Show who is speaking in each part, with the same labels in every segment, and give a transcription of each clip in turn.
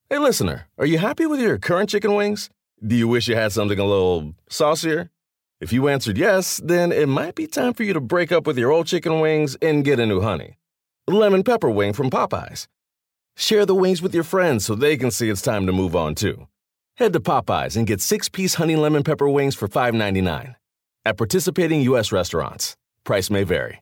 Speaker 1: Hey, listener, are you happy with your current chicken wings? Do you wish you had something a little saucier? If you answered yes, then it might be time for you to break up with your old chicken wings and get a new honey. Lemon pepper wing from Popeyes. Share the wings with your friends so they can see it's time to move on too. Head to Popeyes and get 6-piece honey lemon pepper wings for $5.99. At participating U.S. restaurants. Price may vary.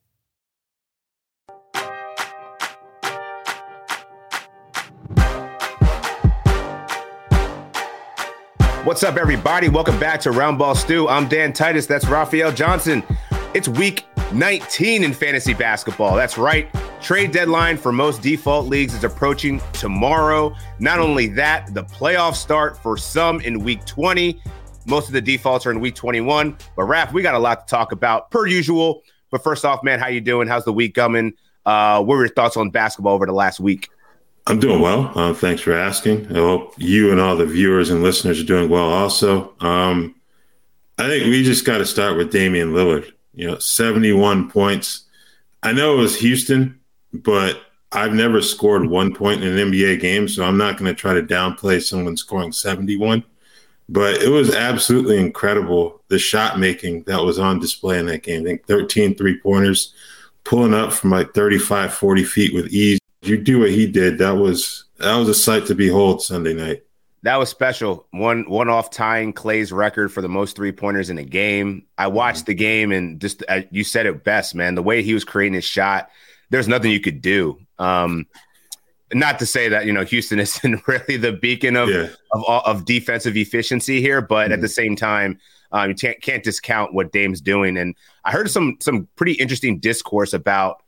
Speaker 2: What's up, everybody? Welcome back to Roundball Stew. I'm Dan Titus. That's Raphael Johnson. It's week 19 in fantasy basketball. That's right. Trade deadline for most default leagues is approaching tomorrow. Not only that, the playoffs start for some in week 20. Most of the defaults are in week 21. But Raph, we got a lot to talk about per usual. But first off, man, how you doing? How's the week coming? What were your thoughts on basketball over the last week?
Speaker 3: I'm doing well. Thanks for asking. I hope you and all the viewers and listeners are doing well also. I think we just got to start with Damian Lillard. 71 points. I know it was Houston, but I've never scored 1 point in an NBA game, so I'm not going to try to downplay someone scoring 71. But it was absolutely incredible, the shot making that was on display in that game. I think 13 three-pointers, pulling up from like 35, 40 feet with ease. You do what he did. That was a sight to behold Sunday night. That was special. One off tying Clay's record for the most three-pointers in a game. I watched the game and just you said it best, man. The way he was creating his shot, there's nothing you could do. Not to say that, Houston isn't really the beacon of defensive efficiency here, but at the same time, you can't discount what Dame's doing. And I heard some pretty interesting discourse about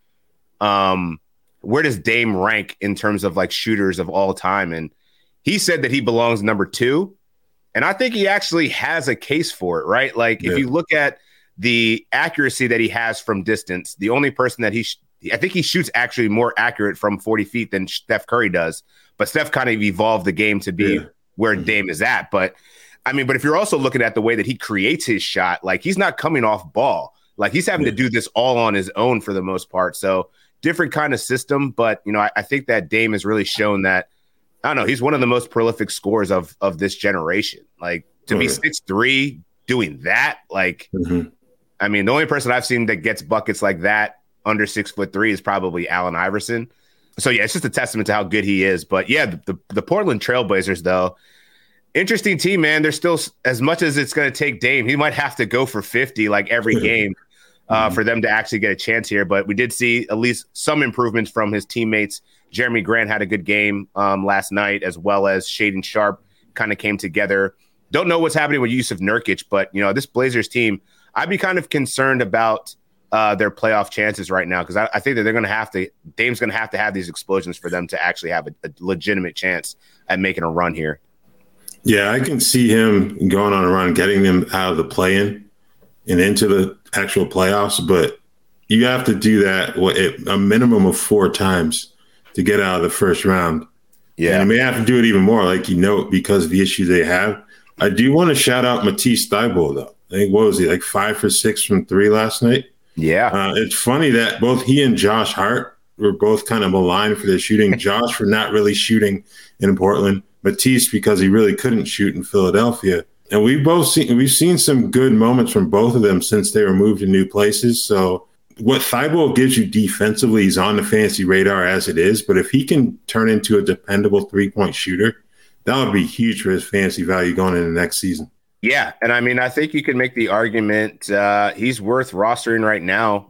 Speaker 3: where does Dame rank in terms of like shooters of all time? And he said that he belongs number 2. And I think he actually has a case for it, right? Like if you look at the accuracy that he has from distance, the only person that I think he shoots actually more accurate from 40 feet than Steph Curry does. But Steph kind of evolved the game to be where Dame is at. But if you're also looking at the way that he creates his shot, like he's not coming off ball. Like he's having to do this all on his own for the most part. So different kind of system. But, I think that Dame has really shown that, I don't know, he's one of the most prolific scorers of this generation. Like to be 6'3", doing that, like, the only person I've seen that gets buckets like that under 6'3" is probably Allen Iverson. So yeah, it's just a testament to how good he is. But yeah, the Portland Trailblazers, though, interesting team, man. They're still, as much as it's going to take Dame, he might have to go for 50 like every game for them to actually get a chance here. But we did see at least some improvements from his teammates. Jeremy Grant had a good game last night, as well as Shaedon Sharpe kind of came together. Don't know what's happening with Yusuf Nurkic, but this Blazers team, I'd be kind of concerned about their playoff chances right now, because I think that Dame's going to have these explosions for them to actually have a legitimate chance at making a run here. Yeah, I can see him going on a run, getting them out of the play-in and into the actual playoffs, but you have to do that a minimum of 4 times to get out of the first round. Yeah. And you may have to do it even more, because of the issue they have. I do want to shout out Matisse Thybulle, though. I think, what was he, like 5 for 6 from 3 last night? Yeah. It's funny that both he and Josh Hart were both kind of maligned for their shooting. Josh for not really shooting in Portland. Matisse because he really couldn't shoot in Philadelphia. And we've seen some good moments from both of them since they were moved to new places. So what Thybulle gives you defensively, he's on the fantasy radar as it is. But if he can turn into a dependable 3-point shooter, that would be huge for his fantasy value going into next season. Yeah, and I think you can make the argument he's worth rostering right now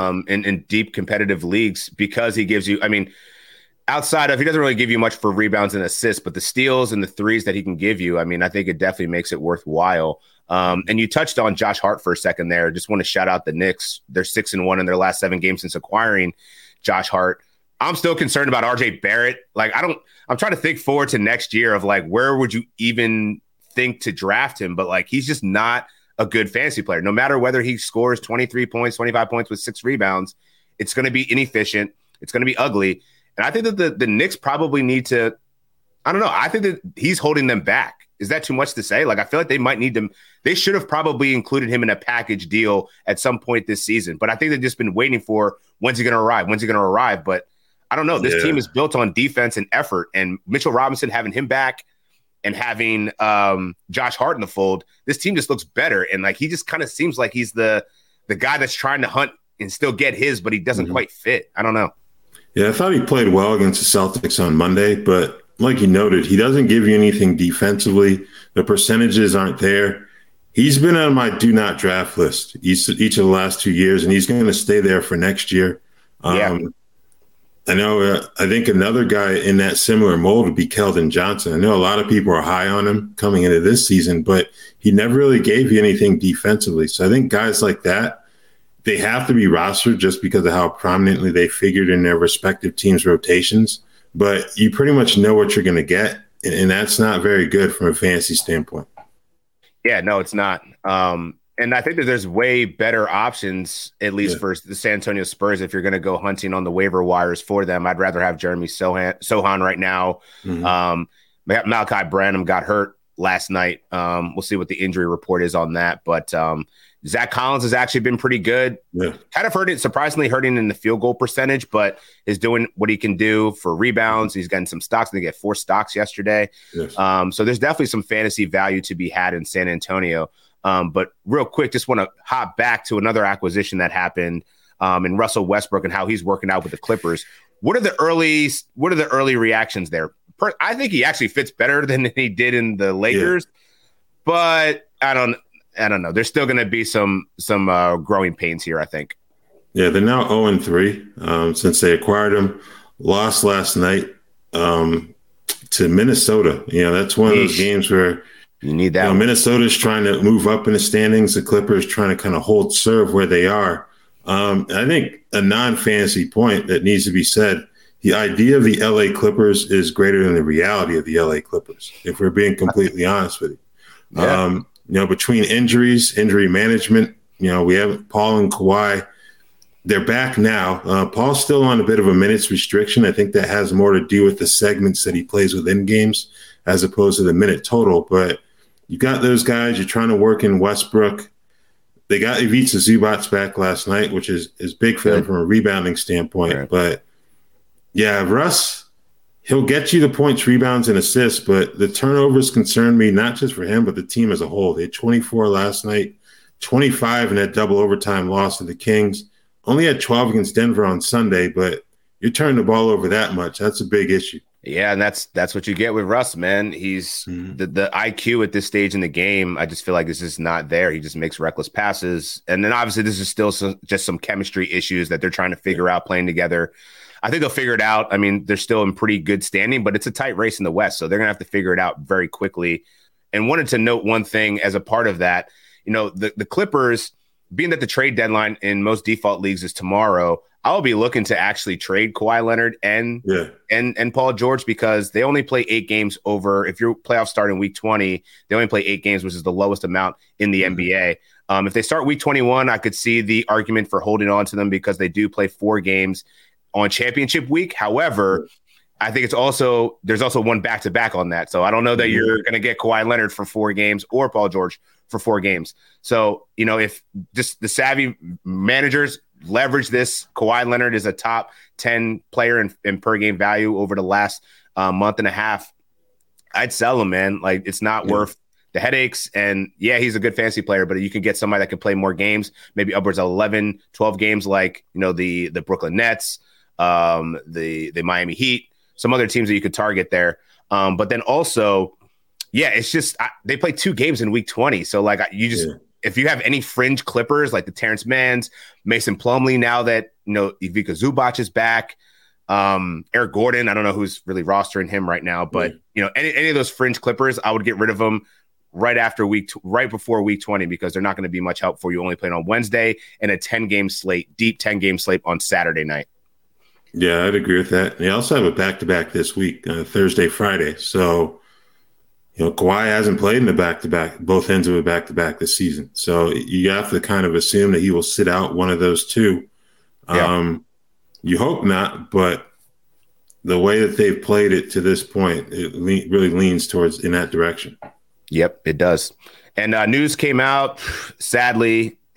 Speaker 3: in deep competitive leagues, because he gives you, outside of, he doesn't really give you much for rebounds and assists, but the steals and the threes that he can give you, I think it definitely makes it worthwhile. And you touched on Josh Hart for a second there. Just want to shout out the Knicks. They're 6-1 in their last 7 games since acquiring Josh Hart. I'm still concerned about RJ Barrett. I'm trying to think forward to next year of where would you even think to draft him? But he's just not a good fantasy player. No matter whether he scores 23 points, 25 points with 6 rebounds, it's going to be inefficient. It's going to be ugly. And I think that the Knicks probably need to, I don't know. I think that he's holding them back. Is that too much to say? I feel like they might need them. They should have probably included him in a package deal at some point this season. But I think they've just been waiting for, when's he going to arrive? But
Speaker 2: I don't know. This team is built on defense and effort, and Mitchell Robinson, having him back and having Josh Hart in the fold, this team just looks better. And like, he just kind of seems like he's the guy that's trying to hunt and still get his, but he doesn't quite fit. I don't know.
Speaker 3: Yeah, I thought he played well against the Celtics on Monday, but like you noted, he doesn't give you anything defensively. The percentages aren't there. He's been on my do not draft list each of the last 2 years, and he's going to stay there for next year. I know. I think another guy in that similar mold would be Keldon Johnson. I know a lot of people are high on him coming into this season, but he never really gave you anything defensively. So I think guys like that, they have to be rostered just because of how prominently they figured in their respective teams' rotations. But you pretty much know what you're going to get, and that's not very good from a fantasy standpoint.
Speaker 2: Yeah, no, it's not. And I think that there's way better options, at least for the San Antonio Spurs, if you're going to go hunting on the waiver wires for them. I'd rather have Jeremy Sohan right now. Malachi Branham got hurt last night. We'll see what the injury report is on that. But Zach Collins has actually been pretty good. Yeah. Kind of surprisingly hurting in the field goal percentage, but is doing what he can do for rebounds. He's getting some stocks. They get 4 stocks yesterday. Yes. So there's definitely some fantasy value to be had in San Antonio. But real quick, just want to hop back to another acquisition that happened in Russell Westbrook and how he's working out with the Clippers. What are the early reactions there? I think he actually fits better than he did in the Lakers, but I don't know. There's still going to be some growing pains here, I think.
Speaker 3: Yeah, they're now 0-3 since they acquired him. Lost last night to Minnesota. That's one of those games where
Speaker 2: you need that.
Speaker 3: Minnesota's trying to move up in the standings. The Clippers trying to kind of hold serve where they are. I think a non-fantasy point that needs to be said, the idea of the LA Clippers is greater than the reality of the LA Clippers, if we're being completely honest with you. Yeah. Between injuries, injury management, we have Paul and Kawhi. They're back now. Paul's still on a bit of a minutes restriction. I think that has more to do with the segments that he plays within games as opposed to the minute total. But you got those guys. You're trying to work in Westbrook. They got Ivica Zubac back last night, which is big for them from a rebounding standpoint. Right. But, yeah, Russ, he'll get you the points, rebounds, and assists. But the turnovers concern me, not just for him, but the team as a whole. They had 24 last night, 25 in that double overtime loss to the Kings. Only had 12 against Denver on Sunday, but you're turning the ball over that much. That's a big issue.
Speaker 2: Yeah, and that's what you get with Russ, man. He's the IQ at this stage in the game. I just feel like this is not there. He just makes reckless passes. And then obviously this is still just some chemistry issues that they're trying to figure out playing together. I think they'll figure it out. I mean, they're still in pretty good standing, but it's a tight race in the West. So they're going to have to figure it out very quickly. And wanted to note one thing as a part of that. The Clippers, being that the trade deadline in most default leagues is tomorrow, I'll be looking to actually trade Kawhi Leonard and Paul George because they only play 8 games over. If your playoffs start in week 20, they only play 8 games, which is the lowest amount in the NBA. If they start week 21, I could see the argument for holding on to them because they do play 4 games on championship week. However, I think there's also one back-to-back on that. So I don't know that you're going to get Kawhi Leonard for 4 games or Paul George for 4 games. So, if just the savvy managers leverage this, Kawhi Leonard is a top 10 player in per game value over the last month and a half. I'd sell him, man. Like, it's not worth the headaches. And yeah, he's a good fantasy player, but you can get somebody that can play more games, maybe upwards of 11, 12 games, like, the Brooklyn Nets, the Miami Heat, some other teams that you could target there. But then also, it's just they play 2 games in week 20. So like if you have any fringe Clippers like the Terrence Manns, Mason Plumlee, now that Ivica Zubac is back, Eric Gordon, I don't know who's really rostering him right now, but any of those fringe Clippers, I would get rid of them right before week 20 because they're not going to be much help for you. Only playing on Wednesday and a 10-game slate, deep 10-game slate on Saturday night.
Speaker 3: Yeah, I'd agree with that. They also have a back-to-back this week, Thursday, Friday. So, Kawhi hasn't played in the back-to-back, both ends of a back-to-back this season. So you have to kind of assume that he will sit out one of those 2. Yeah. You hope not, but the way that they've played it to this point, it really leans towards in that direction.
Speaker 2: Yep, it does. And news came out, sadly,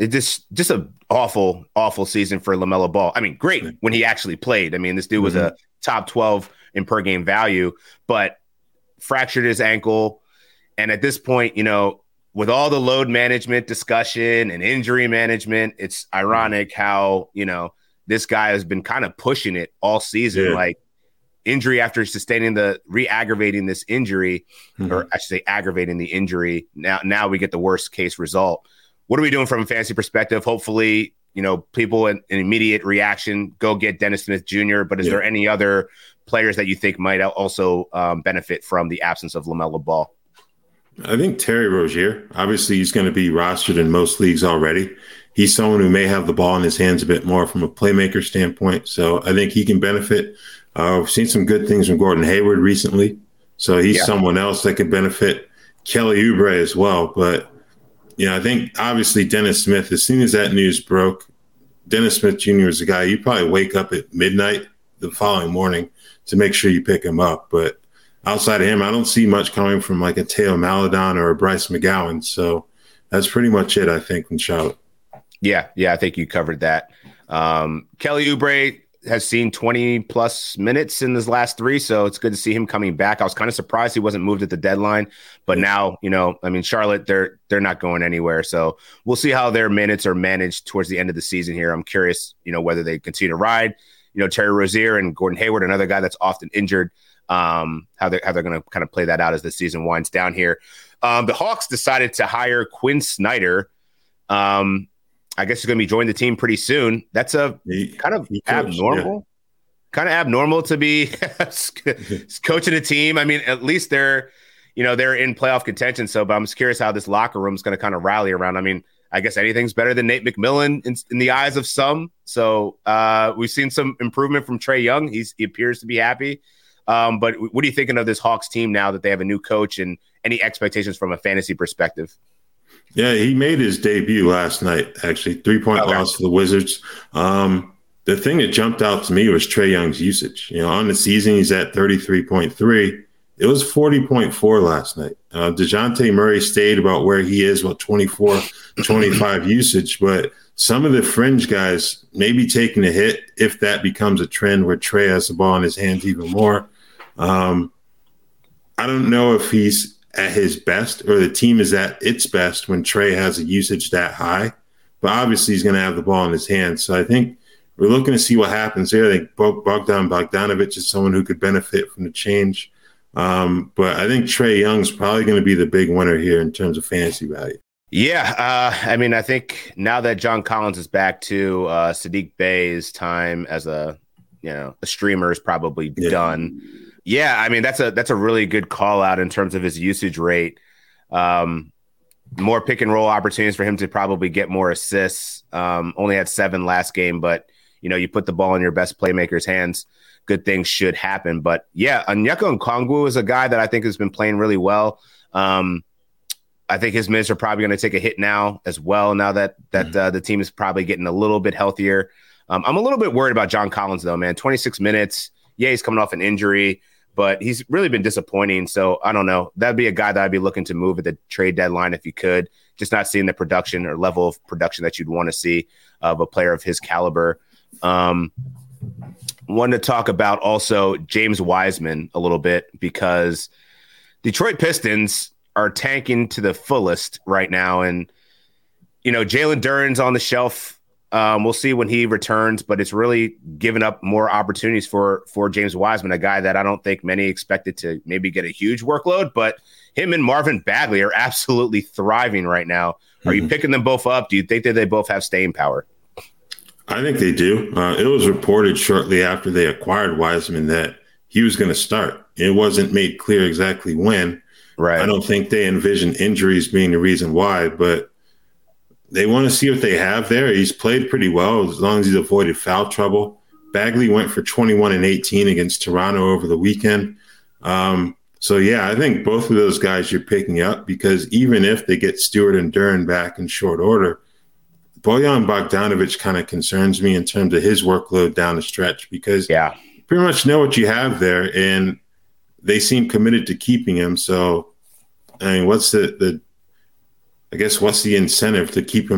Speaker 2: It's just an awful season for LaMelo Ball. I mean, great when he actually played. I mean, this dude was a top 12 in per game value, but fractured his ankle. And at this point, with all the load management discussion and injury management, it's ironic how, this guy has been kind of pushing it all season, like injury after sustaining re-aggravating this injury, or I should say aggravating the injury. Now we get the worst case result. What are we doing from a fantasy perspective? Hopefully, people in immediate reaction, go get Dennis Smith Jr., but is there any other players that you think might also benefit from the absence of LaMelo Ball?
Speaker 3: I think Terry Rozier, obviously he's going to be rostered in most leagues already. He's someone who may have the ball in his hands a bit more from a playmaker standpoint. So I think he can benefit. We've seen some good things from Gordon Hayward recently. So he's someone else that could benefit. Kelly Oubre as well. But, I think obviously Dennis Smith, as soon as that news broke, Dennis Smith Jr. is a guy you probably wake up at midnight the following morning to make sure you pick him up. But outside of him, I don't see much coming from like a Teo Maledon or a Bryce McGowan. So that's pretty much it, I think, from Charlotte. Yeah,
Speaker 2: I think you covered that. Kelly Oubre has seen 20-plus minutes in his last 3, so it's good to see him coming back. I was kind of surprised he wasn't moved at the deadline, but now, Charlotte, they're not going anywhere. So we'll see how their minutes are managed towards the end of the season here. I'm curious, whether they continue to ride, Terry Rozier and Gordon Hayward, another guy that's often injured, how they're going to kind of play that out as the season winds down here. The Hawks decided to hire Quinn Snyder. I guess he's going to be joining the team pretty soon. That's abnormal. Kind of abnormal to be coaching a team. I mean, at least they're in playoff contention. So, but I'm just curious how this locker room is going to kind of rally around. I mean, I guess anything's better than Nate McMillan in the eyes of some. So we've seen some improvement from Trae Young. He appears to be happy. But what are you thinking of this Hawks team now that they have a new coach, and any expectations from a fantasy perspective?
Speaker 3: Yeah, he made his debut last night, actually. 3-point loss to the Wizards. The thing that jumped out to me was Trae Young's usage. On the season, he's at 33.3. It was 40.4 last night. DeJounte Murray stayed about where he is, about 24, 25 usage. But some of the fringe guys may be taking a hit if that becomes a trend where Trae has the ball in his hands even more. I don't know if he's at his best or the team is at its best when Trae has a usage that high, but obviously he's going to have the ball in his hands. So I think we're looking to see what happens here. I think Bogdan Bogdanovic is someone who could benefit from the change. But I think Trae Young's probably going to be the big winner here in terms of fantasy value.
Speaker 2: Yeah. I think now that John Collins is back to Sadiq Bey's time as a streamer is probably done. Yeah, I mean, that's a really good call out in terms of his usage rate. More pick and roll opportunities for him to probably get more assists. Only had 7 last game, but you put the ball in your best playmaker's hands, good things should happen. But yeah, Onyeka Okongwu is a guy that I think has been playing really well. I think his minutes are probably going to take a hit now as well. Now that the team is probably getting a little bit healthier. I'm a little bit worried about John Collins though, man. 26 minutes. Yeah, he's coming off an injury, but he's really been disappointing. So I don't know. That'd be a guy that I'd be looking to move at the trade deadline if you could. Just not seeing the production or level of production that you'd want to see of a player of his caliber. Wanted to talk about also James Wiseman a little bit because Detroit Pistons are tanking to the fullest right now. And, Jalen Duren's on the shelf. We'll see when he returns, but it's really given up more opportunities for James Wiseman, a guy that I don't think many expected to maybe get a huge workload, but him and Marvin Bagley are absolutely thriving right now. Are you picking them both up? Do you think that they both have staying power?
Speaker 3: I think they do. It was reported shortly after they acquired Wiseman that he was going to start. It wasn't made clear exactly when. Right. I don't think they envision injuries being the reason why, but they want to see what they have there. He's played pretty well as long as he's avoided foul trouble. Bagley went for 21 and 18 against Toronto over the weekend. So, yeah, I think both of those guys you're picking up because even if they get Stewart and Duren back in short order, Bojan Bogdanovic kind of concerns me in terms of his workload down the stretch because you pretty much know what you have there, and they seem committed to keeping him. So, I mean, what's the incentive to keep him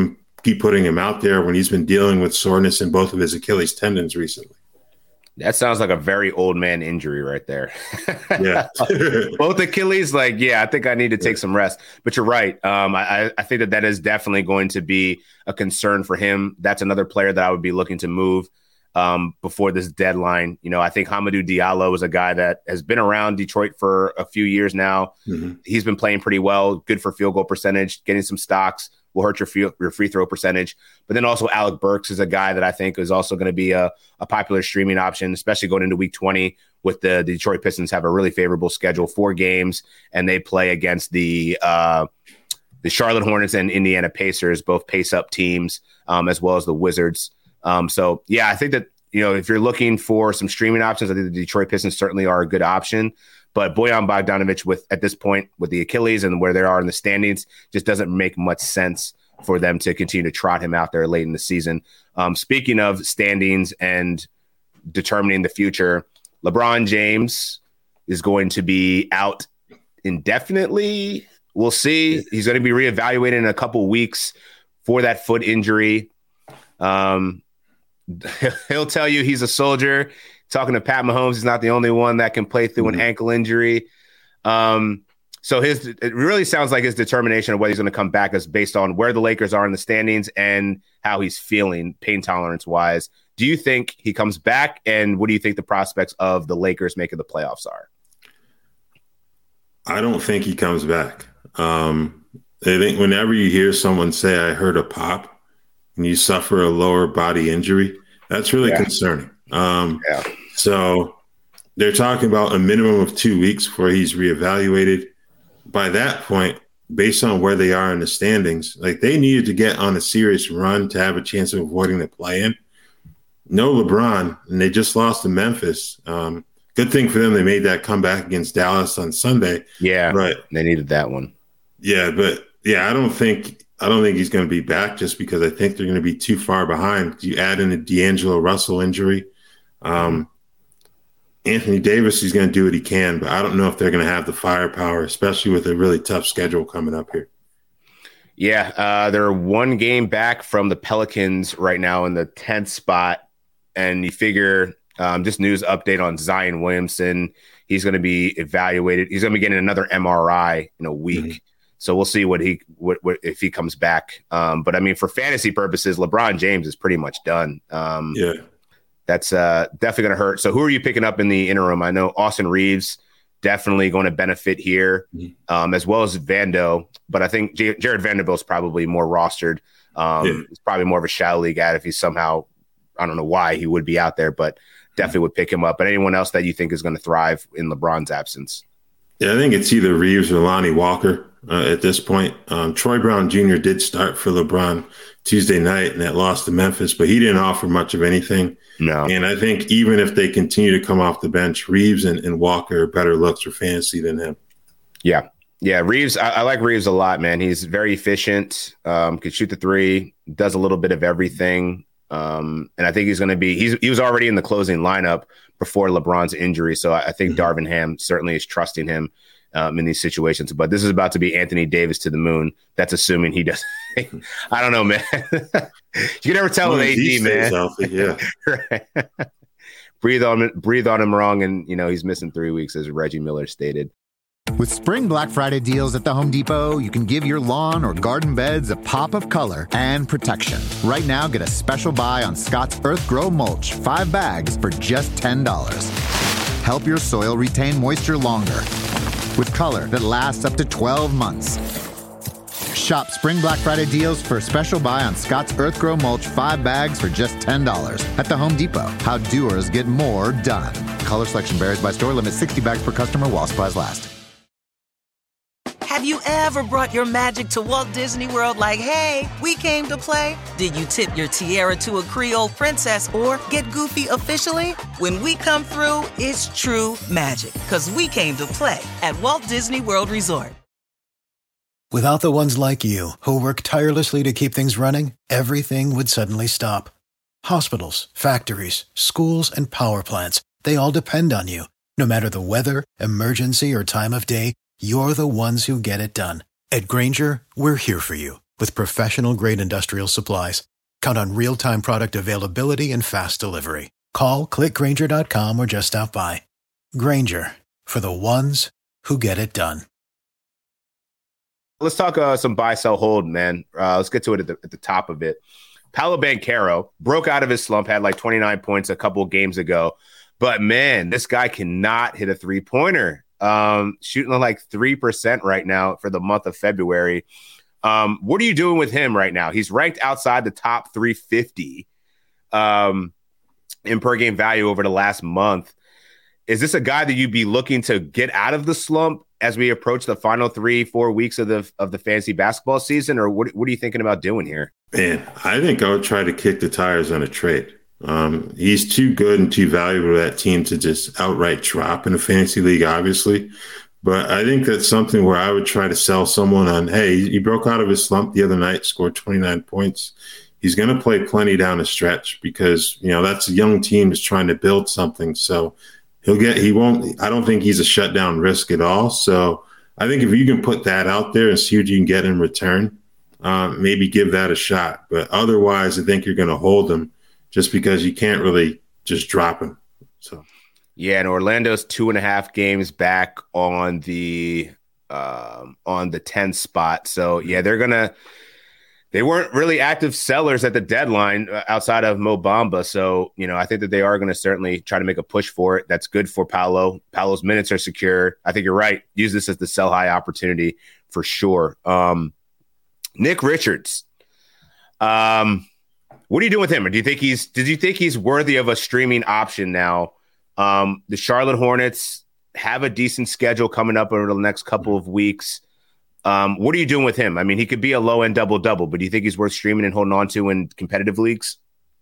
Speaker 3: keep putting him out there when he's been dealing with soreness in both of his Achilles tendons recently.
Speaker 2: That sounds like a very old man injury right there.
Speaker 3: Yeah.
Speaker 2: Both Achilles, I think I need to take some rest. But you're right. I think that is definitely going to be a concern for him. That's another player that I would be looking to move before this deadline. I think Hamidou Diallo is a guy that has been around Detroit for a few years now. Mm-hmm. He's been playing pretty well, good for field goal percentage, getting some stocks will hurt your free throw percentage. But then also Alec Burks is a guy that I think is also going to be a popular streaming option, especially going into week 20 with the Detroit Pistons have a really favorable schedule, 4 games, and they play against the Charlotte Hornets and Indiana Pacers, both pace-up teams, as well as the Wizards. I think that, if you're looking for some streaming options, I think the Detroit Pistons certainly are a good option. But Bojan Bogdanovic, at this point, with the Achilles and where they are in the standings, just doesn't make much sense for them to continue to trot him out there late in the season. Speaking of standings and determining the future, LeBron James is going to be out indefinitely. We'll see. He's going to be reevaluated in a couple weeks for that foot injury. He'll tell you he's a soldier. Talking to Pat Mahomes, he's not the only one that can play through an ankle injury. So it really sounds like his determination of whether he's going to come back is based on where the Lakers are in the standings and how he's feeling pain tolerance wise. Do you think he comes back? And what do you think the prospects of the Lakers making the playoffs are?
Speaker 3: I don't think he comes back. I think whenever you hear someone say, I heard a pop, and you suffer a lower body injury, that's really concerning. So they're talking about a minimum of 2 weeks before he's reevaluated. By that point, based on where they are in the standings, they needed to get on a serious run to have a chance of avoiding the play-in. No LeBron, and they just lost to Memphis. Good thing for them, they made that comeback against Dallas on Sunday.
Speaker 2: Yeah, but they needed that one.
Speaker 3: Yeah, but I don't think he's going to be back just because I think they're going to be too far behind. You add in a D'Angelo Russell injury. Anthony Davis, he's going to do what he can, but I don't know if they're going to have the firepower, especially with a really tough schedule coming up here.
Speaker 2: Yeah, they're 1 game back from the Pelicans right now in the 10th spot. And you figure just news update on Zion Williamson. He's going to be evaluated. He's going to be getting another MRI in a week. Mm-hmm. So we'll see what if he comes back. But I mean, for fantasy purposes, LeBron James is pretty much done. That's definitely going to hurt. So who are you picking up in the interim? I know Austin Reeves definitely going to benefit here, as well as Vando. But I think Jared Vanderbilt's probably more rostered. He's probably more of a shadow league ad if he's somehow, I don't know why he would be out there, but definitely would pick him up. But anyone else that you think is going to thrive in LeBron's absence?
Speaker 3: Yeah, I think it's either Reeves or Lonnie Walker at this point. Troy Brown Jr. did start for LeBron Tuesday night, and that lost to Memphis, but he didn't offer much of anything.
Speaker 2: No.
Speaker 3: And I think even if they continue to come off the bench, Reeves and Walker are better looks for fantasy than him.
Speaker 2: Yeah. Yeah, Reeves, I like Reeves a lot, man. He's very efficient, can shoot the three, does a little bit of everything. And I think he's going to be – he was already in the closing lineup before LeBron's injury. So I think Darvin Ham certainly is trusting him in these situations. But this is about to be Anthony Davis to the moon. That's assuming he does. I don't know, man. You can never tell with AD, man.
Speaker 3: Healthy, yeah.
Speaker 2: Right. breathe on him wrong, and he's missing 3 weeks, as Reggie Miller stated.
Speaker 4: With Spring Black Friday deals at the Home Depot, you can give your lawn or garden beds a pop of color and protection. Right now, get a special buy on Scott's Earth Grow Mulch, 5 bags for just $10. Help your soil retain moisture longer with color that lasts up to 12 months. Shop Spring Black Friday deals for a special buy on Scott's Earth Grow Mulch, 5 bags for just $10 at the Home Depot. How doers get more done. Color selection varies by store. Limit 60 bags per customer while supplies last.
Speaker 5: Have you ever brought your magic to Walt Disney World like, hey, we came to play? Did you tip your tiara to a Creole princess or get goofy officially? When we come through, it's true magic, because we came to play at Walt Disney World Resort.
Speaker 6: Without the ones like you, who work tirelessly to keep things running, everything would suddenly stop. Hospitals, factories, schools, and power plants, they all depend on you. No matter the weather, emergency, or time of day, you're the ones who get it done. At Grainger, we're here for you With professional-grade industrial supplies, count on real-time product availability and fast delivery. Call, click Grainger.com, or just stop by. Grainger, for the ones who get it done.
Speaker 2: Let's talk some buy, sell, hold, man. Let's get to it at the top of it. Paolo Banchero broke out of his slump, had like 29 points a couple games ago. But, man, this guy cannot hit a three-pointer. Shooting like 3% right now for the month of February. What are you doing with him right now? He's ranked outside the top 350 in per game value over the last month. Is this a guy that you'd be looking to get out of the slump as we approach the final 3-4 weeks of the fantasy basketball season? Or what are you thinking about doing here?
Speaker 3: Man, I think I would try to kick the tires on a trade. He's too good and too valuable to that team to just outright drop in a fantasy league, obviously. But I think that's something where I would try to sell someone on, hey, he broke out of his slump the other night, scored 29 points. He's going to play plenty down the stretch because, that's a young team that's trying to build something. So I don't think he's a shutdown risk at all. So I think if you can put that out there and see what you can get in return, maybe give that a shot. But otherwise, I think you're going to hold him just because you can't really just drop him. So.
Speaker 2: Yeah, and Orlando's 2.5 games back on the 10th spot. So yeah, they weren't really active sellers at the deadline outside of Mo Bamba. So, I think that they are going to certainly try to make a push for it. That's good for Paolo. Paolo's minutes are secure. I think you're right. Use this as the sell high opportunity for sure. Nick Richards. What are you doing with him? Or did you think he's worthy of a streaming option now? The Charlotte Hornets have a decent schedule coming up over the next couple of weeks. What are you doing with him? I mean, he could be a low-end double-double, but do you think he's worth streaming and holding on to in competitive leagues?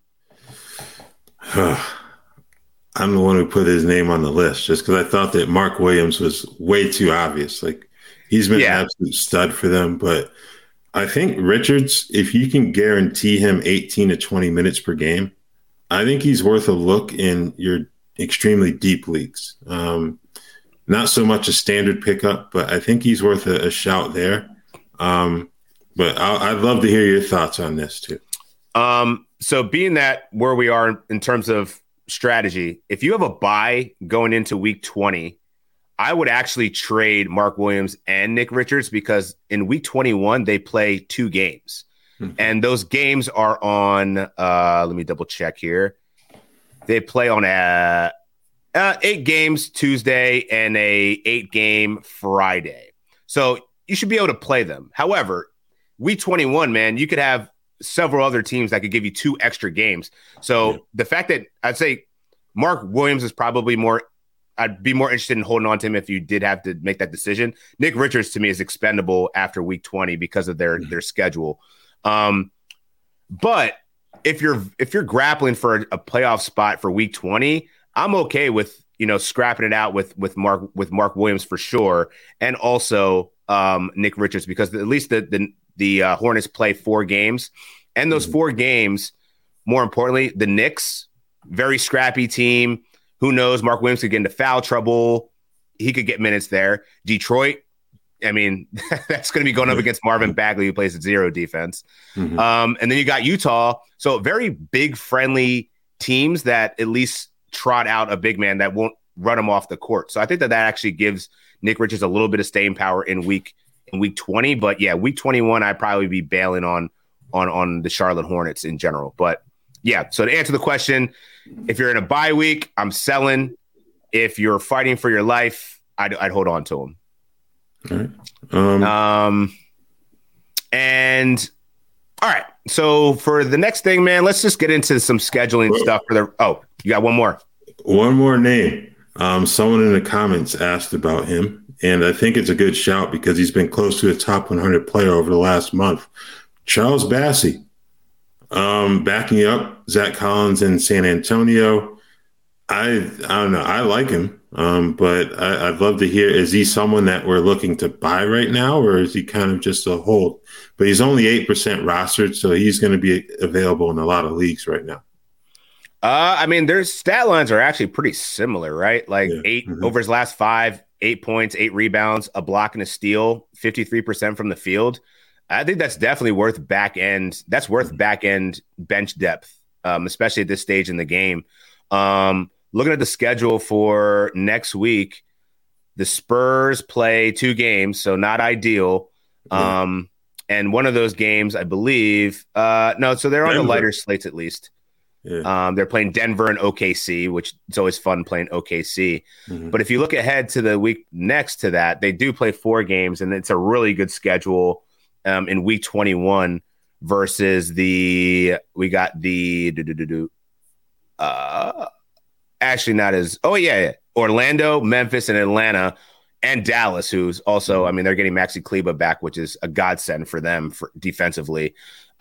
Speaker 3: I'm the one who put his name on the list just because I thought that Mark Williams was way too obvious. Like, he's been an absolute stud for them, but I think Richards, if you can guarantee him 18 to 20 minutes per game, I think he's worth a look in your extremely deep leagues. Not so much a standard pickup, but I think he's worth a shout there. But I'd love to hear your thoughts on this too.
Speaker 2: So being that where we are in terms of strategy, if you have a bye going into week 20, I would actually trade Mark Williams and Nick Richards because in week 21, they play 2 games. Mm-hmm. And those games are on, let me double check here. They play on 8 games Tuesday and a 8-game Friday. So you should be able to play them. However, week 21, man, you could have several other teams that could give you 2 extra games. So the fact that I'd say Mark Williams is probably I'd be more interested in holding on to him if you did have to make that decision. Nick Richards to me is expendable after week 20 because of their schedule. But if you're grappling for a playoff spot for week 20, I'm okay with, scrapping it out with Mark Williams for sure. And also Nick Richards, because at least the Hornets play 4 games, and those 4 games, more importantly, the Knicks, very scrappy team. Who knows? Mark Williams could get into foul trouble. He could get minutes there. Detroit, I mean, that's going to be going up against Marvin Bagley, who plays at 0 defense. Mm-hmm. And then you got Utah. So very big, friendly teams that at least trot out a big man that won't run him off the court. So I think that actually gives Nick Richards a little bit of staying power in week 20. But yeah, week 21, I'd probably be bailing on the Charlotte Hornets in general. But yeah, so to answer the question, if you're in a bye week, I'm selling. If you're fighting for your life, I'd hold on to him.
Speaker 3: All right.
Speaker 2: And all right. So for the next thing, man, let's just get into some scheduling stuff you got one more.
Speaker 3: One more name. Someone in the comments asked about him, and I think it's a good shout because he's been close to a top 100 player over the last month. Charles Bassey. Backing up Zach Collins in San Antonio. I don't know. I like him, but I'd love to hear, is he someone that we're looking to buy right now, or is he kind of just a hold? But he's only 8% rostered, so he's going to be available in a lot of leagues right now.
Speaker 2: I mean, their stat lines are actually pretty similar, right? Like 8 over his last 5, 8 points, 8 rebounds, a block and a steal, 53% from the field. I think that's definitely worth back end. That's worth back end bench depth, especially at this stage in the game. Looking at the schedule for next week, the Spurs play 2 games, so not ideal. And one of those games, I believe, no, so they're on the lighter slates at least. Yeah. They're playing Denver and OKC, which it's always fun playing OKC. But if you look ahead to the week next to that, they do play 4 games, and it's a really good schedule in week 21 versus we got actually not as Orlando, Memphis, and Atlanta, and Dallas, who's also, I mean, they're getting Maxi Kleber back, which is a godsend for them defensively.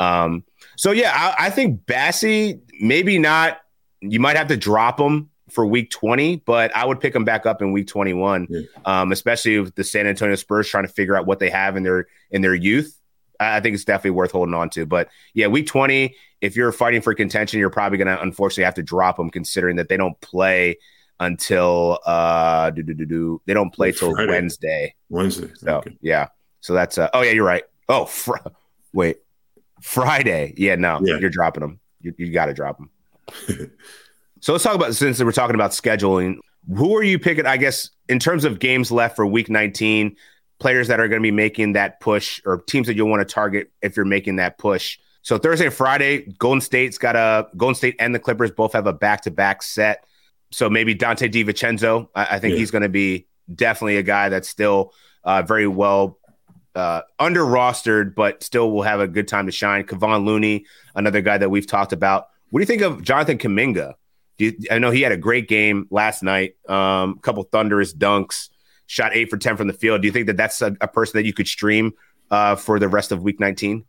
Speaker 2: I think Bassey, maybe not. You might have to drop him for week 20, but I would pick him back up in week 21, especially with the San Antonio Spurs trying to figure out what they have in their youth. I think it's definitely worth holding on to. But yeah, week 20, if you're fighting for contention, you're probably going to unfortunately have to drop them, considering that they don't play until they don't play till Wednesday. So okay. Yeah. So that's you're right. Oh, Friday. Yeah, no, you're dropping them. You got to drop them. So let's talk about, since we're talking about scheduling, who are you picking, I guess, in terms of games left for week 19, players that are going to be making that push, or teams that you'll want to target if you're making that push. So Thursday and Friday, Golden State and the Clippers both have a back-to-back set. So maybe Dante DiVincenzo, I think he's going to be definitely a guy that's still very well under rostered, but still will have a good time to shine. Kevon Looney, another guy that we've talked about. What do you think of Jonathan Kuminga? I know he had a great game last night, couple thunderous dunks, shot 8 for 10 from the field. Do you think that that's a person that you could stream for the rest of week 19?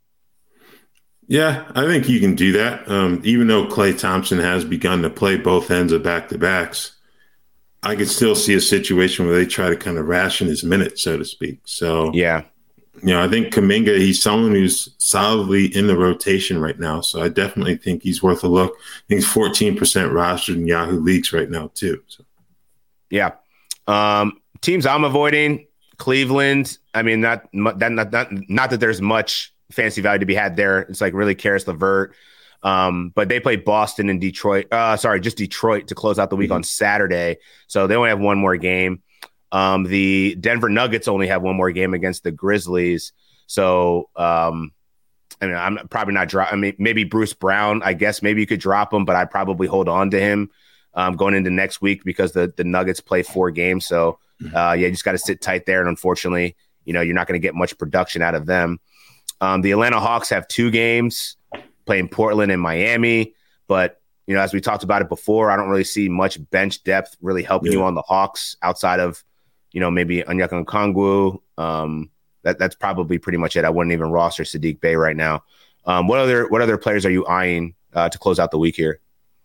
Speaker 3: Yeah, I think you can do that. Even though Klay Thompson has begun to play both ends of back-to-backs, I could still see a situation where they try to kind of ration his minutes, so to speak. So, yeah, I think Kuminga, he's someone who's solidly in the rotation right now. So I definitely think he's worth a look. I think he's 14% rostered in Yahoo leagues right now, too. So.
Speaker 2: Yeah. Teams I'm avoiding, Cleveland. I mean, not that there's much fantasy value to be had there. It's like really Karis LeVert. But they play Boston and Detroit. Just Detroit to close out the week on Saturday. So they only have one more game. The Denver Nuggets only have one more game against the Grizzlies. So, I'm probably not maybe Bruce Brown, I guess maybe you could drop him, but I'd probably hold on to him going into next week because the Nuggets play 4 games. So, you just got to sit tight there. And unfortunately, you're not going to get much production out of them. The Atlanta Hawks have 2 games, playing Portland and Miami. But, as we talked about it before, I don't really see much bench depth really helping you on the Hawks outside of, maybe Onyeka Okongwu. That's probably pretty much it. I wouldn't even roster Saddiq Bey right now. What other players are you eyeing to close out the week here?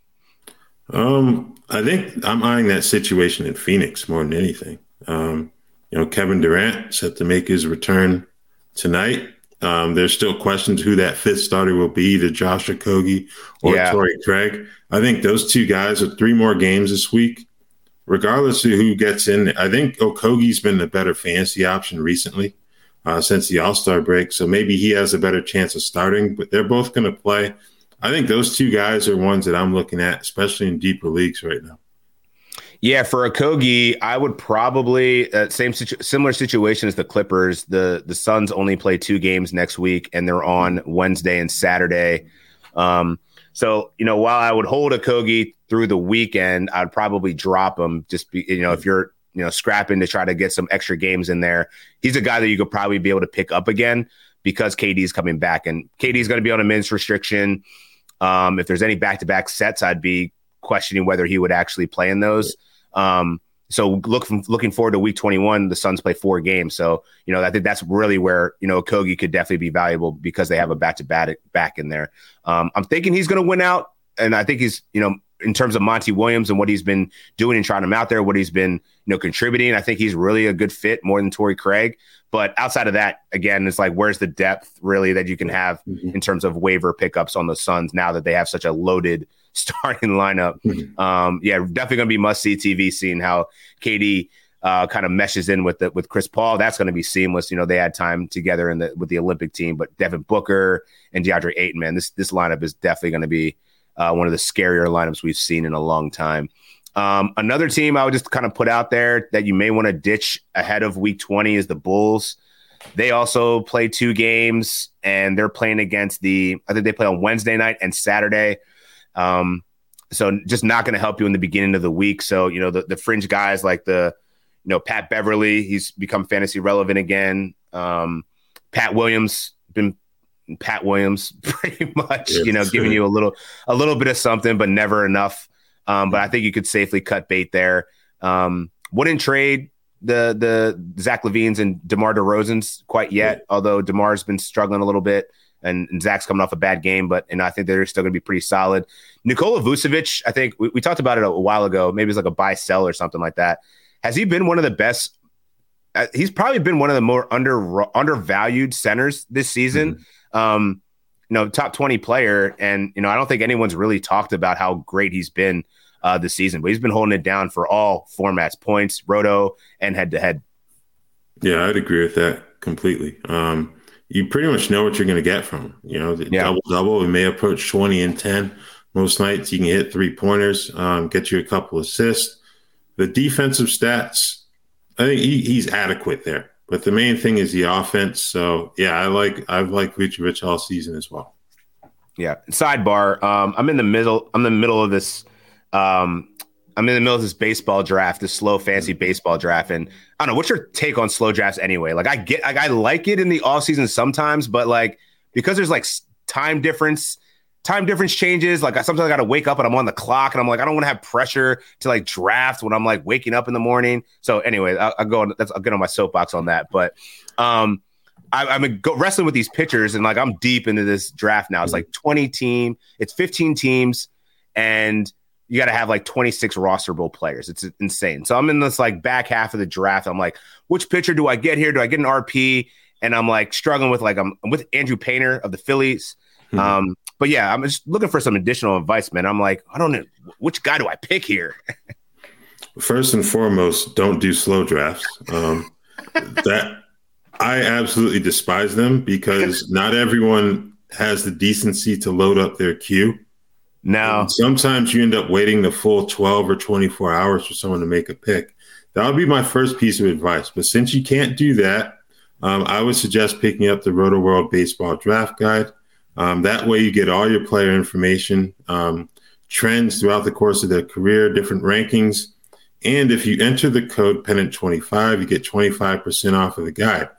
Speaker 3: I think I'm eyeing that situation in Phoenix more than anything. Kevin Durant set to make his return tonight. There's still questions who that 5th starter will be, either Josh Okogie or Torrey Craig. I think those 2 guys are 3 more games this week. Regardless of who gets in, I think Okogie's been the better fantasy option recently since the All-Star break. So maybe he has a better chance of starting, but they're both going to play. I think those 2 guys are ones that I'm looking at, especially in deeper leagues right now.
Speaker 2: Yeah, for Okogie, I would probably similar situation as the Clippers. The Suns only play 2 games next week, and they're on Wednesday and Saturday. So while I would hold Okogie through the weekend, I'd probably drop him. Just if you're scrapping to try to get some extra games in there, he's a guy that you could probably be able to pick up again because KD is coming back, and KD is going to be on a minutes restriction. If there's any back-to-back sets, I'd be questioning whether he would actually play in those. So looking forward to week 21, the Suns play 4 games. So, I think that's really where, Okogie could definitely be valuable because they have a back in there. I'm thinking he's going to win out. And I think he's, in terms of Monty Williams and what he's been doing and trying him out there, what he's been, contributing, I think he's really a good fit more than Torrey Craig. But outside of that, again, it's like, where's the depth really that you can have in terms of waiver pickups on the Suns now that they have such a loaded starting lineup? Definitely going to be must-see TV seeing how KD kind of meshes in with Chris Paul, that's going to be seamless. They had time together with the Olympic team, but Devin Booker and DeAndre Ayton, man, this lineup is definitely going to be one of the scarier lineups we've seen in a long time. Another team I would just kind of put out there that you may want to ditch ahead of week 20 is the Bulls. They also play 2 games, and they're playing against I think they play on Wednesday night and Saturday. So just not going to help you in the beginning of the week. So, the fringe guys like Pat Beverly, he's become fantasy relevant again. Pat Williams pretty much, giving you a little bit of something, but never enough. But I think you could safely cut bait there. Wouldn't trade the Zach LaVines and DeMar DeRozan's quite yet, although DeMar's been struggling a little bit and Zach's coming off a bad game, but I think they're still going to be pretty solid. Nikola Vucevic, I think we talked about it a while ago. Maybe it's like a buy sell or something like that. Has he been one of the best? He's probably been one of the more undervalued centers this season. Top 20 player. And, I don't think anyone's really talked about how great he's been this season, but he's been holding it down for all formats, points, roto, and head-to-head.
Speaker 3: Yeah, I'd agree with that completely. You pretty much know what you're going to get from him. Double-double. He may approach 20 and 10 most nights. You can hit 3-pointers, get you a couple assists. The defensive stats, I think he's adequate there. But the main thing is the offense. So, yeah, I've liked Vucevic all season as well.
Speaker 2: Yeah. Sidebar, I'm in the middle of this baseball draft, this slow fantasy baseball draft. And I don't know, what's your take on slow drafts anyway? Like I like it in the off season sometimes, but like, because there's like time difference changes. Like sometimes I got to wake up and I'm on the clock and I'm like, I don't want to have pressure to like draft when I'm like waking up in the morning. So anyway, I'll get on my soapbox on that. But I'm wrestling with these pitchers and like, I'm deep into this draft now. It's like 15 teams and you got to have like 26 rosterable players. It's insane. So I'm in this like back half of the draft. I'm like, which pitcher do I get here? Do I get an RP? And I'm like struggling with I'm with Andrew Painter of the Phillies. But yeah, I'm just looking for some additional advice, man. I'm like, I don't know, which guy do I pick here?
Speaker 3: First and foremost, don't do slow drafts. That I absolutely despise them because not everyone has the decency to load up their queue. Now, sometimes you end up waiting the full 12 or 24 hours for someone to make a pick. That would be my first piece of advice. But since you can't do that, I would suggest picking up the Roto World Baseball Draft Guide. That way you get all your player information, trends throughout the course of their career, different rankings. And if you enter the code Pennant25, you get 25% off of the guide.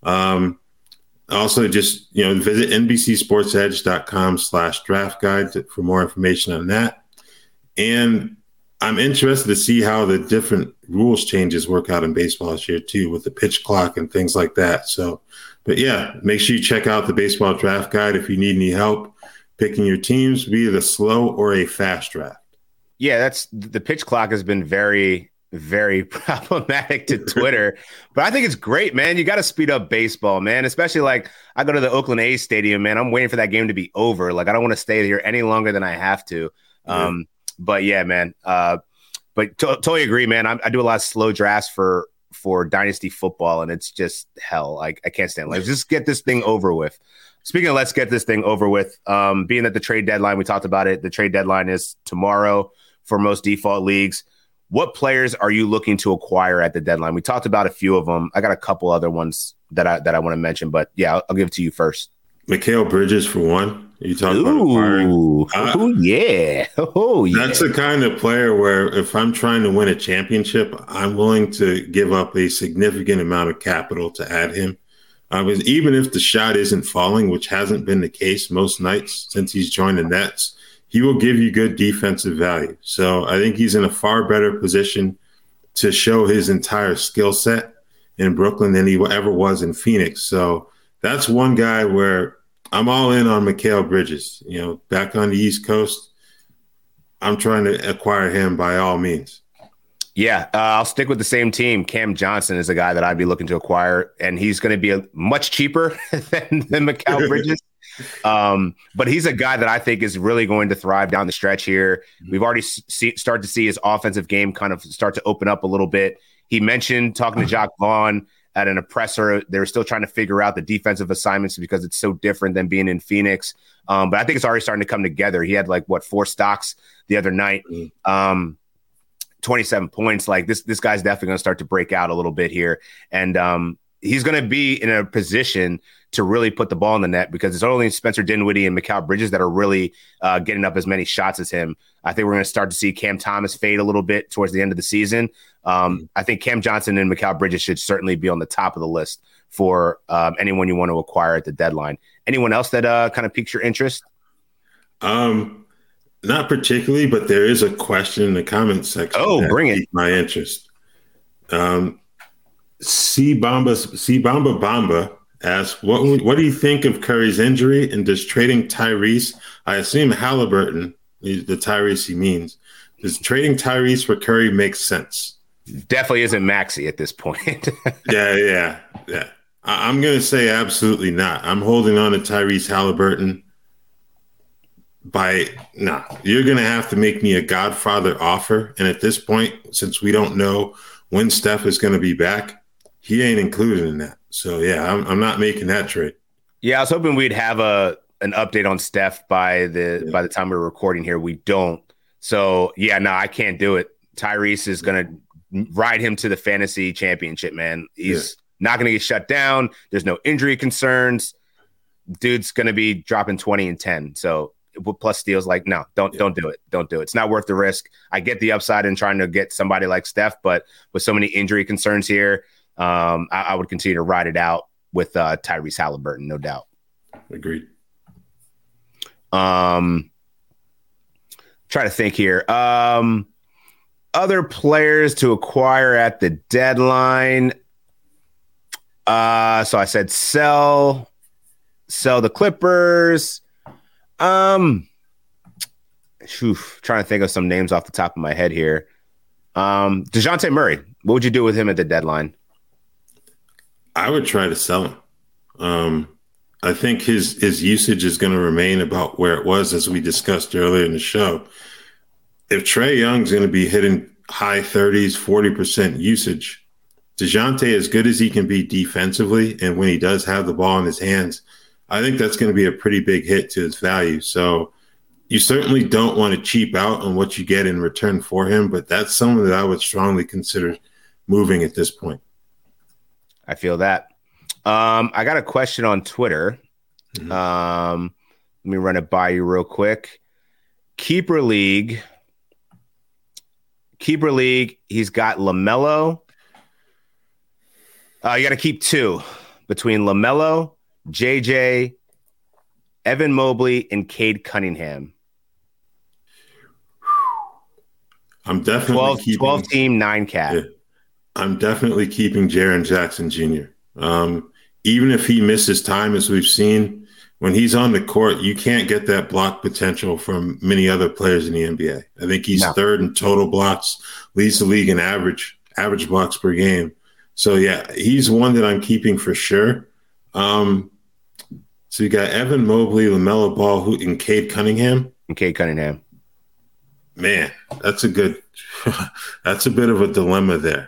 Speaker 3: Also, just visit NBCSportsEdge.com/draft guide for more information on that. And I'm interested to see how the different rules changes work out in baseball this year too, with the pitch clock and things like that. So, but yeah, make sure you check out the Baseball Draft Guide if you need any help picking your teams, be it a slow or a fast draft.
Speaker 2: Yeah, the pitch clock has been very, very problematic to Twitter, but I think it's great, man. You got to speed up baseball, man. Especially like I go to the Oakland A's stadium, man. I'm waiting for that game to be over. Like I don't want to stay here any longer than I have to. Yeah. But yeah, man. But totally agree, man. I do a lot of slow drafts for dynasty football, and it's just hell. I can't stand it. Like just get this thing over with. Speaking of let's get this thing over with, being that the trade deadline, we talked about it. The trade deadline is tomorrow for most default leagues. What players are you looking to acquire at the deadline? We talked about a few of them. I got a couple other ones that I want to mention, but yeah, I'll give it to you first.
Speaker 3: Mikal Bridges for one. You talk about
Speaker 2: acquiring. Yeah.
Speaker 3: That's the kind of player where if I'm trying to win a championship, I'm willing to give up a significant amount of capital to add him. Even if the shot isn't falling, which hasn't been the case most nights since he's joined the Nets, he will give you good defensive value. So I think he's in a far better position to show his entire skill set in Brooklyn than he ever was in Phoenix. So that's one guy where I'm all in on Mikal Bridges. Back on the East Coast, I'm trying to acquire him by all means.
Speaker 2: Yeah, I'll stick with the same team. Cam Johnson is a guy that I'd be looking to acquire, and he's going to be much cheaper than Mikal Bridges. But he's a guy that I think is really going to thrive down the stretch here. We've already started to see his offensive game kind of start to open up a little bit. He mentioned talking to Jacques Vaughn at an presser. They're still trying to figure out the defensive assignments because it's so different than being in Phoenix. But I think it's already starting to come together. He had 4 stocks the other night, 27 points. Like this guy's definitely going to start to break out a little bit here. And he's going to be in a position to really put the ball in the net because it's only Spencer Dinwiddie and Mikal Bridges that are really getting up as many shots as him. I think we're going to start to see Cam Thomas fade a little bit towards the end of the season. I think Cam Johnson and Mikal Bridges should certainly be on the top of the list for anyone you want to acquire at the deadline. Anyone else that kind of piques your interest?
Speaker 3: Not particularly, but there is a question in the comment section.
Speaker 2: Oh, bring it.
Speaker 3: My interest. C Bamba asks, what do you think of Curry's injury and does trading Tyrese, I assume Halliburton, the Tyrese he means, does trading Tyrese for Curry make sense?
Speaker 2: Definitely isn't Maxey at this point.
Speaker 3: Yeah. I'm going to say absolutely not. I'm holding on to Tyrese Halliburton. You're going to have to make me a Godfather offer. And at this point, since we don't know when Steph is going to be back, he ain't included in that. So, yeah, I'm not making that trade. Yeah,
Speaker 2: I was hoping we'd have an update on Steph by the time we're recording here. We don't. So, yeah, no, I can't do it. Tyrese is going to ride him to the fantasy championship, man. He's not going to get shut down. There's no injury concerns. Dude's going to be dropping 20 and 10. So, plus steals, no, don't do it. Don't do it. It's not worth the risk. I get the upside in trying to get somebody like Steph, but with so many injury concerns here, I would continue to ride it out with Tyrese Halliburton, no doubt.
Speaker 3: Agreed.
Speaker 2: Try to think here. Other players to acquire at the deadline. So I said sell the Clippers. Trying to think of some names off the top of my head here. DeJounte Murray. What would you do with him at the deadline?
Speaker 3: I would try to sell him. I think his usage is going to remain about where it was, as we discussed earlier in the show. If Trae Young's going to be hitting high 30s, 40% usage, DeJounte, as good as he can be defensively, and when he does have the ball in his hands, I think that's going to be a pretty big hit to his value. So you certainly don't want to cheap out on what you get in return for him, but that's someone that I would strongly consider moving at this point.
Speaker 2: I feel that. I got a question on Twitter.
Speaker 3: Mm-hmm.
Speaker 2: Let me run it by you real quick. Keeper League. He's got LaMelo. You got to keep 2 between LaMelo, JJ, Evan Mobley, and Cade Cunningham.
Speaker 3: I'm definitely
Speaker 2: 12 team, 9 cap.
Speaker 3: Yeah, I'm definitely keeping Jaren Jackson Jr. Even if he misses time, as we've seen, when he's on the court, you can't get that block potential from many other players in the NBA. I think he's third in total blocks, leads the league in average blocks per game. So, yeah, he's one that I'm keeping for sure. So you got Evan Mobley, LaMelo Ball, and Cade Cunningham. Man, that's a bit of a dilemma there.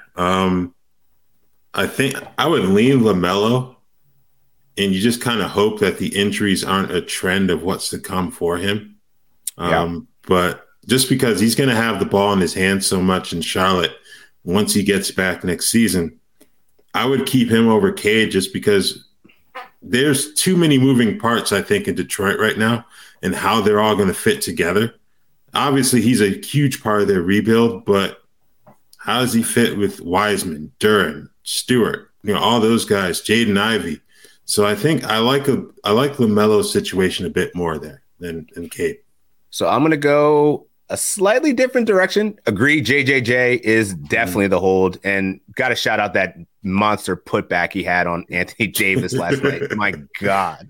Speaker 3: I think I would lean LaMelo, and you just kind of hope that the injuries aren't a trend of what's to come for him. But just because he's going to have the ball in his hands so much in Charlotte once he gets back next season, I would keep him over Cade just because there's too many moving parts, I think, in Detroit right now and how they're all going to fit together. Obviously, he's a huge part of their rebuild, but how does he fit with Wiseman, Duren, Stewart, all those guys, Jaden Ivey? So I think I like LaMelo's situation a bit more there than Cade.
Speaker 2: So I'm going to go a slightly different direction. Agree, JJJ is definitely the hold, and got to shout out that monster putback he had on Anthony Davis last night. My God,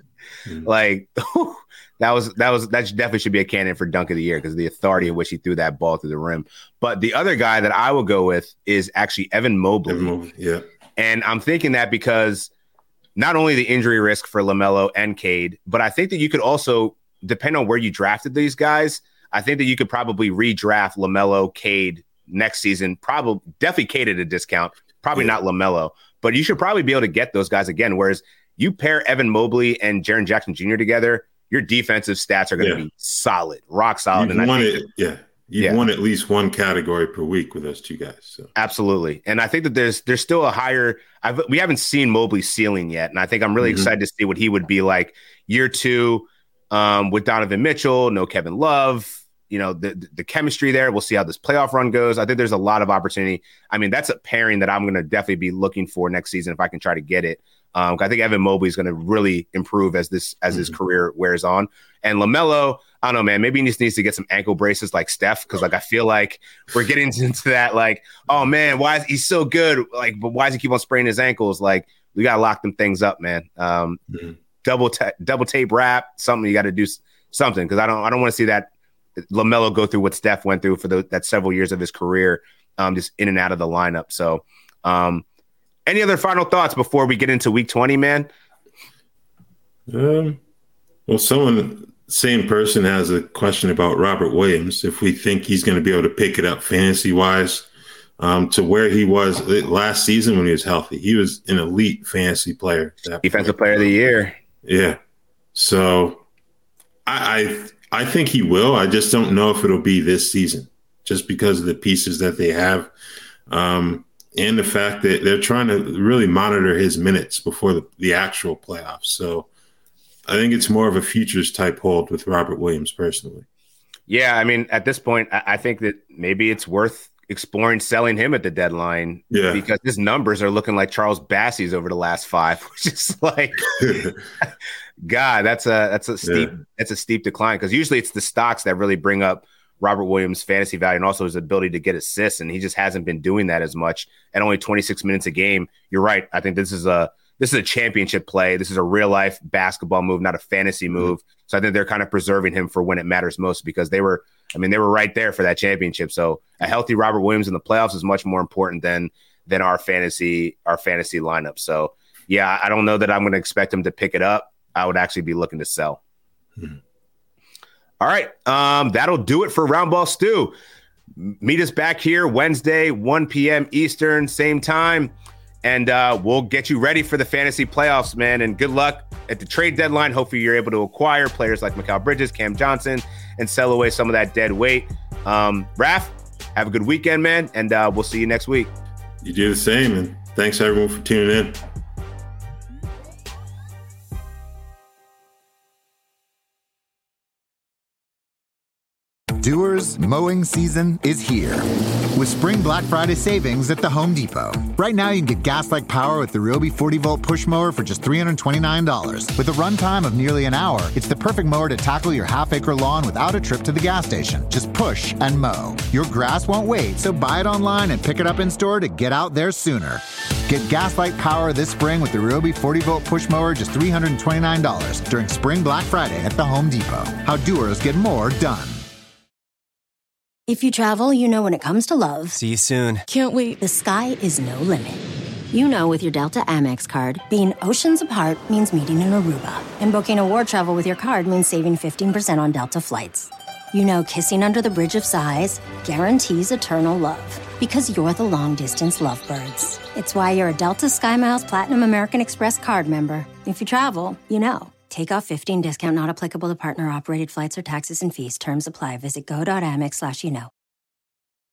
Speaker 2: that definitely should be a candidate for dunk of the year because of the authority in which he threw that ball through the rim. But the other guy that I will go with is actually Evan Mobley.
Speaker 3: Yeah,
Speaker 2: and I'm thinking that because not only the injury risk for LaMelo and Cade, but I think that you could also, depend on where you drafted these guys, I think that you could probably redraft LaMelo, Cade next season. Probably definitely Cade at a discount. Probably not LaMelo, but you should probably be able to get those guys again. Whereas you pair Evan Mobley and Jaren Jackson Jr. together, your defensive stats are going to be solid, rock solid.
Speaker 3: You've won at least one category per week with those two guys. So.
Speaker 2: Absolutely. And I think that there's still a higher we haven't seen Mobley's ceiling yet. And I think I'm really excited to see what he would be like year 2 with Donovan Mitchell, no Kevin Love, the chemistry there. We'll see how this playoff run goes. I think there's a lot of opportunity. I mean, that's a pairing that I'm going to definitely be looking for next season if I can try to get it. I think Evan Mobley is going to really improve as his career wears on. And LaMelo, I don't know, man, maybe he just needs to get some ankle braces like Steph, because I feel like we're getting into that, oh man, why is he so good? But why does he keep on spraining his ankles? We got to lock them things up, man. Double tape wrap, something. You got to do something, because I don't want to see that LaMelo go through what Steph went through for that several years of his career, just in and out of the lineup. So, any other final thoughts before we get into week 20, man?
Speaker 3: Well, same person has a question about Robert Williams. If we think he's going to be able to pick it up fantasy-wise to where he was last season when he was healthy. He was an elite fantasy player.
Speaker 2: Defensive player of the year.
Speaker 3: Yeah. So I think he will. I just don't know if it'll be this season, just because of the pieces that they have. And the fact that they're trying to really monitor his minutes before the actual playoffs. So I think it's more of a futures type hold with Robert Williams personally.
Speaker 2: Yeah, I mean, at this point, I think that maybe it's worth exploring selling him at the deadline, because his numbers are looking like Charles Bassey's over the last 5, which is God, that's a steep decline, because usually it's the stocks that really bring up Robert Williams' fantasy value and also his ability to get assists, and he just hasn't been doing that as much at only 26 minutes a game. You're right. I think this is a championship play. This is a real life basketball move, not a fantasy move. So I think they're kind of preserving him for when it matters most, because they were right there for that championship. So a healthy Robert Williams in the playoffs is much more important than our fantasy lineup. So yeah, I don't know that I'm going to expect him to pick it up. I would actually be looking to sell. All right. That'll do it for Round Ball Stew. Meet us back here Wednesday, 1 p.m. Eastern, same time. And we'll get you ready for the fantasy playoffs, man. And good luck at the trade deadline. Hopefully you're able to acquire players like Mikal Bridges, Cam Johnson, and sell away some of that dead weight. Raph, have a good weekend, man. And we'll see you next week.
Speaker 3: You do the same. And thanks, everyone, for tuning in.
Speaker 4: Doers, mowing season is here. With Spring Black Friday savings at the Home Depot. Right now, you can get gas-like power with the Ryobi 40-volt push mower for just $329. With a runtime of nearly an hour, it's the perfect mower to tackle your half-acre lawn without a trip to the gas station. Just push and mow. Your grass won't wait, so buy it online and pick it up in-store to get out there sooner. Get gas-like power this spring with the Ryobi 40-volt push mower, just $329 during Spring Black Friday at the Home Depot. How doers get more done.
Speaker 7: If you travel, you know when it comes to love.
Speaker 8: See you soon.
Speaker 9: Can't wait.
Speaker 7: The sky is no limit. You know with your Delta Amex card, being oceans apart means meeting in Aruba. And booking award travel with your card means saving 15% on Delta flights. You know kissing under the bridge of sighs guarantees eternal love. Because you're the long-distance lovebirds. It's why you're a Delta SkyMiles Platinum American Express card member. If you travel, you know. Take off 15 discount not applicable to partner-operated flights or taxes and fees. Terms apply. Visit go.amex/you know.